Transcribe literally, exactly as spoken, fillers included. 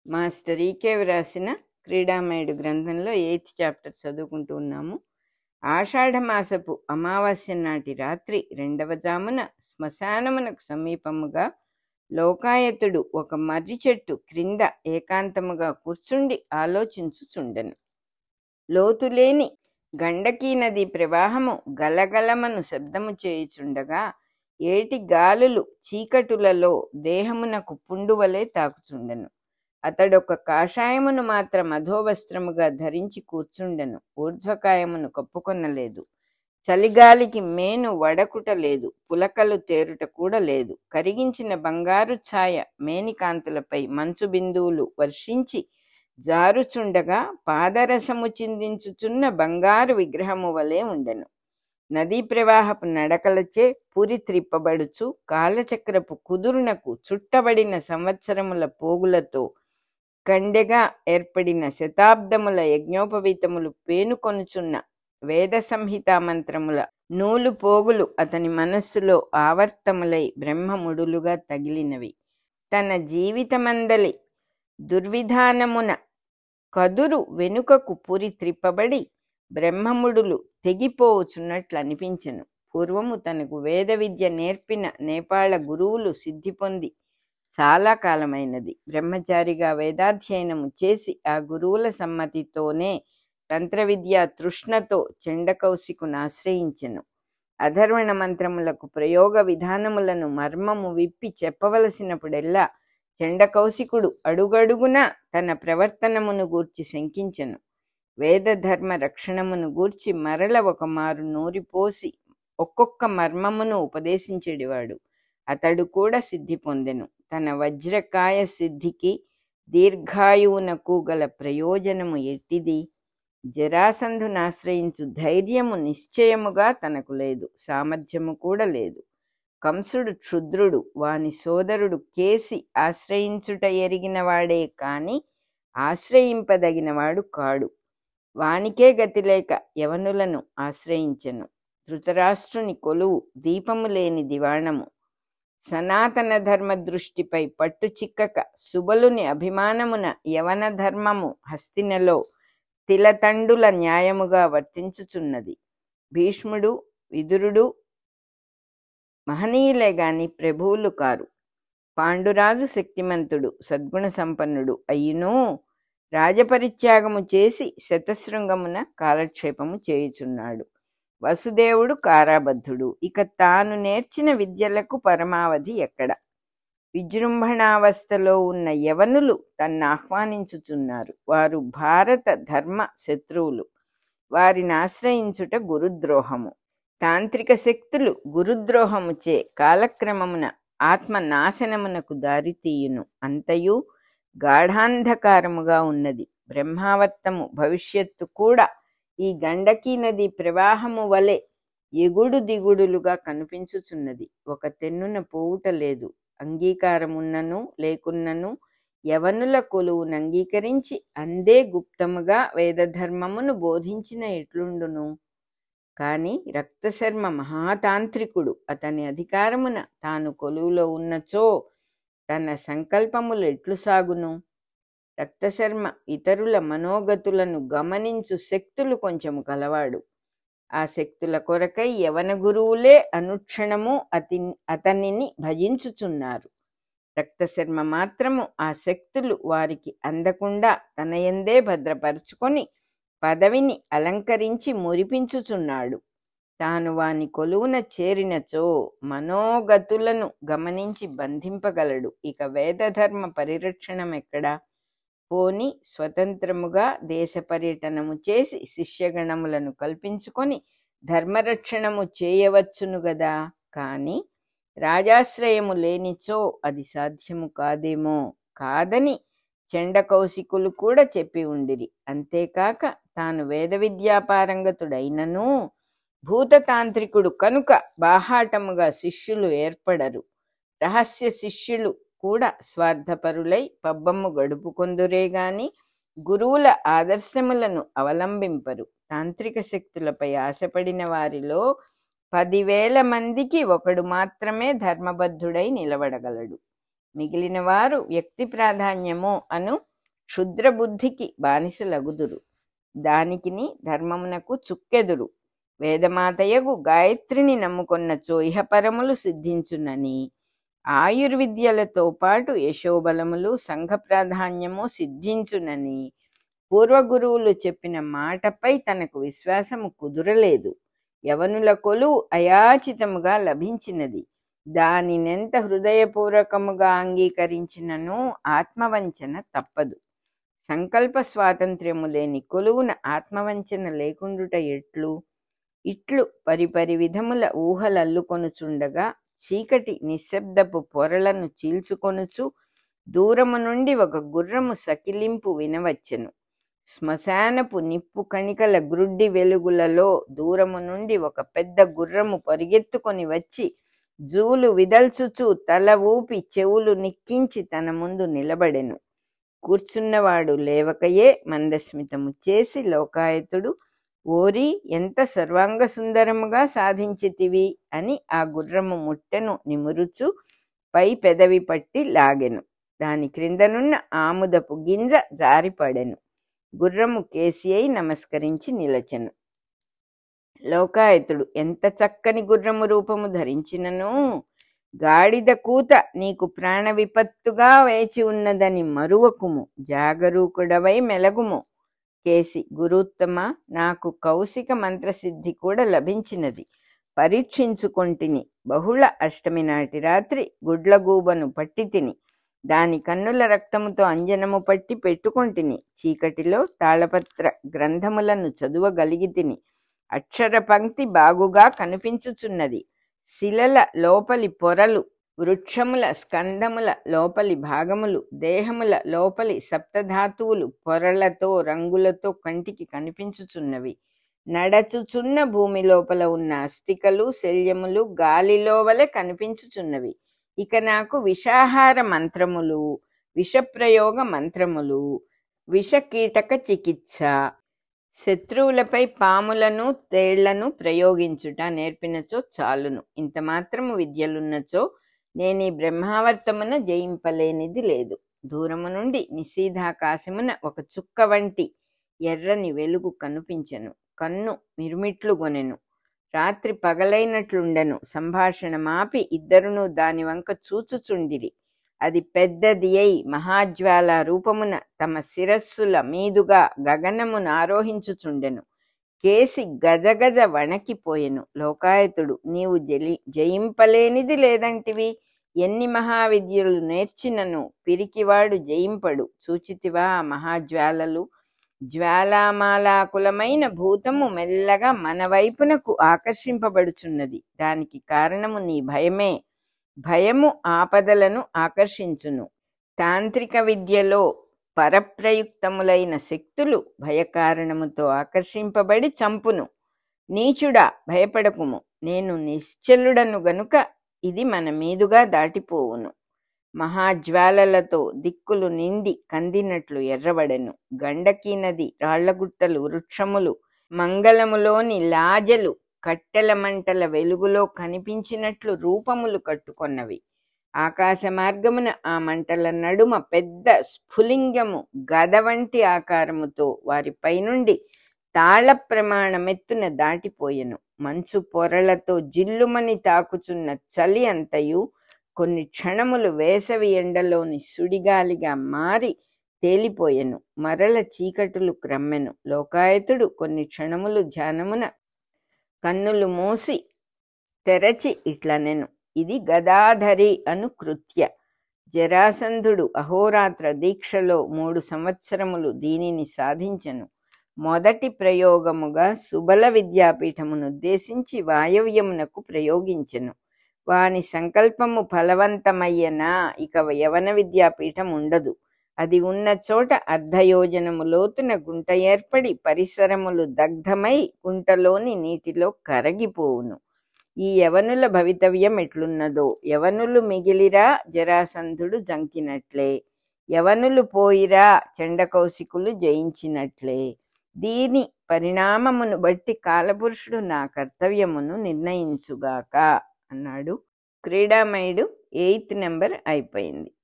Master ఈకే వ్రాసిన క్రీడామయుడు గ్రంథంలో eighth chapter చదువుకుంటూ ఉన్నాము. ఆషాఢమాసపు అమావాస్య నాటి రాత్రి రెండవ జామున శ్మశానమునకు సమీపముగా లోకాయతుడు ఒక మర్రి చెట్టు క్రింద ఏకాంతముగా కూర్చుండి ఆలోచించుచుండెను. లోతులేని గండకీ నది ప్రవాహము గలగలమను శబ్దము చేయుచుండగా ఏటి గాలులు చీకటులలో దేహమునకు పుండువలే తాకుచుండెను. అతడొక కాషాయమును మాత్రం అధోవస్త్రముగా ధరించి కూర్చుండెను. ఊర్ధ్వకాయమును కప్పుకొనలేదు. చలిగాలికి మేను వడకుట లేదు, పులకలు తేరుట కూడా లేదు. కరిగించిన బంగారు ఛాయ మేనికాంతులపై మంచు బిందువులు వర్షించి జారుచుండగా పాదరసము చిందించుచున్న బంగారు విగ్రహము వలె ఉండెను. నదీ ప్రవాహపు నడకలచే పురి త్రిప్పబడుచు కాలచక్రపు కుదురునకు చుట్టబడిన సంవత్సరముల పోగులతో కండెగా ఏర్పడిన శతాబ్దముల యజ్ఞోపవీతములు పేనుకొనుచున్న వేద సంహితా మంత్రముల నూలు పోగులు అతని మనస్సులో ఆవర్తములై బ్రహ్మముడులుగా తగిలినవి. తన జీవితమందలి దుర్విధానమున కదురు వెనుకకు పురి త్రిప్పబడి బ్రహ్మముడులు తెగిపోవచ్చున్నట్లు అనిపించెను. పూర్వము తనకు వేద విద్య నేర్పిన నేపాళ గురువులు సిద్ధి పొంది చాలా కాలమైనది. బ్రహ్మచారిగా వేదాధ్యయనము చేసి ఆ గురువుల సమ్మతితోనే తంత్ర విద్యా తృష్ణతో చండకౌశికును ఆశ్రయించెను. అధర్వణ మంత్రములకు ప్రయోగ విధానములను మర్మము విప్పి చెప్పవలసినప్పుడెల్లా చండకౌశికుడు అడుగడుగునా తన ప్రవర్తనమును గూర్చి శంకించెను. వేద ధర్మ రక్షణమును గూర్చి మరల ఒక మారు నూరిపోసి ఒక్కొక్క మర్మమును ఉపదేశించేడివాడు. అతడు కూడా సిద్ధి పొందెను. తన వజ్రకాయ సిద్ధికి దీర్ఘాయువునకు గల ప్రయోజనము ఎట్టిది? జరాసంధునాశ్రయించు ధైర్యము నిశ్చయముగా తనకు లేదు, సామర్థ్యము కూడా లేదు. కంసుడు క్షుద్రుడు, వాని సోదరుడు కేసి ఆశ్రయించుట ఎరిగినవాడే కాని ఆశ్రయింపదగినవాడు కాడు. వానికే గతి లేక యవనులను ఆశ్రయించెను. ధృతరాష్ట్రుని కొలువు దీపము లేని దివాణము. సనాతన ధర్మ దృష్టిపై పట్టు చిక్కక సుబలుని అభిమానమున యవన ధర్మము హస్తినలో తిలతండుల న్యాయముగా వర్తించుచున్నది. భీష్ముడు విదురుడు మహనీయులే గాని ప్రభువులు కారు. పాండురాజు శక్తిమంతుడు సద్గుణ సంపన్నుడు అయ్యునూ రాజపరిత్యాగము చేసి శతశృంగమున కాలక్షేపము చేయుచున్నాడు. వసుదేవుడు కారాబద్ధుడు. ఇక తాను నేర్చిన విద్యలకు పరమావధి ఎక్కడ? విజృంభణావస్థలో ఉన్న యవనులు తన్ను ఆహ్వానించుచున్నారు. వారు భారత ధర్మ శత్రువులు. వారిని ఆశ్రయించుట గురుద్రోహము. తాంత్రిక శక్తులు గురుద్రోహముచే కాలక్రమమున ఆత్మ నాశనమునకు దారితీయును. అంతయు గాఢాంధకారముగా ఉన్నది. బ్రహ్మావర్తము భవిష్యత్తు కూడా ఈ గండకీ నది ప్రవాహము వలె ఎగుడు దిగుడులుగా కనిపించుచున్నది. ఒక తెన్నున పోవుట లేదు. అంగీకారమున్నను లేకున్నను యవనుల కొలువును అంగీకరించి అందే గుప్తముగా వేదధర్మమును బోధించిన ఎట్లుండును? కాని రక్తశర్మ మహాతాంత్రికుడు. అతని అధికారమున తాను కొలువులో ఉన్నచో తన సంకల్పములు ఎట్లు సాగును? రక్తశర్మ ఇతరుల మనోగతులను గమనించు శక్తులు కొంచెము కలవాడు. ఆ శక్తుల కొరకై యవన గురువులే అనుక్షణము అతి అతనిని భజించుచున్నారు. రక్తశర్మ మాత్రము ఆ శక్తులు వారికి అందకుండా తనయందే భద్రపరుచుకొని పదవిని అలంకరించి మురిపించుచున్నాడు. తాను వాని కొలువున చేరినచో మనోగతులను గమనించి బంధింపగలడు. ఇక వేదధర్మ పరిరక్షణమెక్కడా? పోని స్వతంత్రముగా దేశ పర్యటనము చేసి శిష్యగణములను కల్పించుకొని ధర్మరక్షణము చేయవచ్చును గదా. కాని రాజాశ్రయము లేనిచో అది సాధ్యము కాదేమో. కాదని చండకౌశికులు కూడా చెప్పి ఉండిరి. అంతేకాక తాను వేద విద్యాపారంగతుడైనను భూతతాంత్రికుడు కనుక బాహాటముగా శిష్యులు ఏర్పడరు. రహస్య శిష్యులు కూడా స్వార్థపరులై పబ్బము గడుపుకొందురే గాని గురువుల ఆదర్శములను అవలంబింపరు. తాంత్రిక శక్తులపై ఆశపడిన వారిలో పదివేల మందికి ఒకడు మాత్రమే ధర్మబద్ధుడై నిలబడగలడు. మిగిలిన వారు వ్యక్తి ప్రాధాన్యము అను క్షుద్రబుద్ధికి బానిసలగుదురు. దానికిని ధర్మమునకు చుక్కెదురు. వేదమాతయగు గాయత్రిని నమ్ముకొన్నచో ఇహపరములు సిద్ధించునని, ఆయుర్విద్యలతో పాటు యశోబలములు సంఘ ప్రాధాన్యము సిద్ధించునని పూర్వగురువులు చెప్పిన మాటపై తనకు విశ్వాసము కుదురలేదు. యవనుల కొలువు అయాచితముగా లభించినది. దానినెంత హృదయపూర్వకముగా అంగీకరించినను ఆత్మవంచన తప్పదు. సంకల్ప స్వాతంత్ర్యము లేని కొలువున ఆత్మవంచన లేకుండుట ఎట్లు? ఇట్లు పరిపరి విధముల ఊహలల్లుకొనుచుండగా చీకటి నిశ్శబ్దపు పొరలను చీల్చుకొనుచు దూరము నుండి ఒక గుర్రము సకిలింపు వినవచ్చెను. శ్మశానపు నిప్పు కణికల గ్రుడ్డి వెలుగులలో దూరము నుండి ఒక పెద్ద గుర్రము పరిగెత్తుకొని వచ్చి జూలు విదల్చుచు తల ఊపి చెవులు నిక్కించి తన ముందు నిలబడెను. కూర్చున్నవాడు లేవకయే మందస్మితము చేసి లోకాయతుడు, ఓరి ఎంత సర్వాంగ సుందరముగా సాధించితివి అని ఆ గుర్రము ముట్టెను నిమురుచు పై పెదవి పట్టి లాగెను. దాని క్రిందనున్న ఆముదపు గింజ జారిపడెను. గుర్రము కేసి అయి నమస్కరించి నిలచెను. లోకాయతుడు, ఎంత చక్కని గుర్రము రూపము ధరించినను గాడిద కూత నీకు ప్రాణ విపత్తుగా వేచి ఉన్నదని మరువకుము, జాగరూకుడవై మెలగుము. కేసి, గురుత్తమ, నాకు కౌశిక మంత్రసిద్ధి కూడా లభించినది, పరీక్షించుకొంటిని. బహుళ అష్టమి నాటి రాత్రి గుడ్లగూబను పట్టి తిని దాని కన్నుల రక్తముతో అంజనము పట్టి పెట్టుకొంటిని. చీకటిలో తాళపత్ర గ్రంథములను చదువగలిగి తిని. అక్షర పంక్తి బాగుగా కనిపించుచున్నది. శిలల లోపలి పొరలు, వృక్షముల స్కందముల లోపలి భాగములు, దేహముల లోపలి సప్తధాతువులు పొరలతో రంగులతో కంటికి కనిపించుచున్నవి. నడచుచున్న భూమి లోపల ఉన్న అస్థికలు శల్యములు గాలిలో వలె కనిపించుచున్నవి. ఇక నాకు విషాహార మంత్రములు, విషప్రయోగ మంత్రములు, విషకీటక చికిత్స, శత్రువులపై పాములను తేళ్లను ప్రయోగించుట నేర్పినచో చాలును. ఇంత మాత్రము విద్యలున్నచో నేను ఈ బ్రహ్మావర్తమున జయింపలేనిది లేదు. దూరము నుండి నిశీధాకాశమున ఒక చుక్క వంటి ఎర్రని వెలుగు కనిపించెను. కన్ను మిరుమిట్లు గొనెను. రాత్రి పగలైనట్లుండెను. సంభాషణ మాపి ఇద్దరును దాని వంక చూచుచుండిరి. అది పెద్దది అయి మహాజ్వాల రూపమున తమ శిరస్సుల మీదుగా గగనమును ఆరోహించుచుండెను. కేసి గజగజ వణకిపోయెను. లోకాయతుడు, నీవు జలి జయింపలేనిది లేదంటివి. ఎన్ని మహావిద్యలు నేర్చినను పిరికివాడు జయింపడు. చూచితివా మహాజ్వాలలు? జ్వాలామాలాకులమైన భూతము మెల్లగా మన వైపునకు ఆకర్షింపబడుచున్నది. దానికి కారణము నీ భయమే. భయము ఆపదలను ఆకర్షించును. తాంత్రిక విద్యలో పరప్రయుక్తములైన శక్తులు భయకారణముతో ఆకర్షింపబడి చంపును. నీచుడా, భయపడకుము. నేను నిశ్చలుడను గనుక ఇది మన మీదుగా దాటిపోవును. మహాజ్వాలలతో దిక్కులు నిండి కందినట్లు ఎర్రబడెను. గండకీ నది, రాళ్లగుట్టలు, వృక్షములు, మంగళములోని లాజలు కట్టెల మంటల వెలుగులో కనిపించినట్లు రూపములు కట్టుకొన్నవి. ఆకాశ మార్గమున ఆ మంటల నడుమ పెద్ద స్ఫులింగము గద వంటి ఆకారముతో వారిపై నుండి తాళ ప్రమాణమెత్తున దాటిపోయెను. మంచు పొరలతో జిల్లుమని తాకుచున్న చలి అంతయు కొన్ని క్షణములు వేసవి ఎండలోని సుడిగాలిగా మారి తేలిపోయెను. మరల చీకటులు క్రమ్మెను. లోకాయతుడు కొన్ని క్షణములు ధ్యానమున కన్నులు మూసి తెరచి ఇట్లనెను, ఇది గదాధరి అను కృత్య. జరాసంధుడు అహోరాత్ర దీక్షలో మూడు సంవత్సరములు దీనిని సాధించెను. మొదటి ప్రయోగముగా సుబల విద్యాపీఠమును ఉద్దేశించి వాయవ్యమునకు ప్రయోగించెను. వాని సంకల్పము ఫలవంతమయ్యనా ఇక యవన విద్యాపీఠం ఉండదు. అది ఉన్న చోట అర్ధయోజనము లోతున గుంట ఏర్పడి పరిసరములు దగ్ధమై గుంటలోని నీటిలో కరగిపోవును. ఈ యవనుల భవితవ్యం ఎట్లున్నదో, యవనులు మిగిలిరా జరాసంధుడు జంకినట్లే, యవనులు పోయిరా చండకౌశికులు జయించినట్లే. దీని పరిణామమును బట్టి కాలపురుషుడు నా కర్తవ్యమును నిర్ణయించుగాక అన్నాడు. క్రీడామయుడు ఎయిత్ నెంబర్ అయిపోయింది.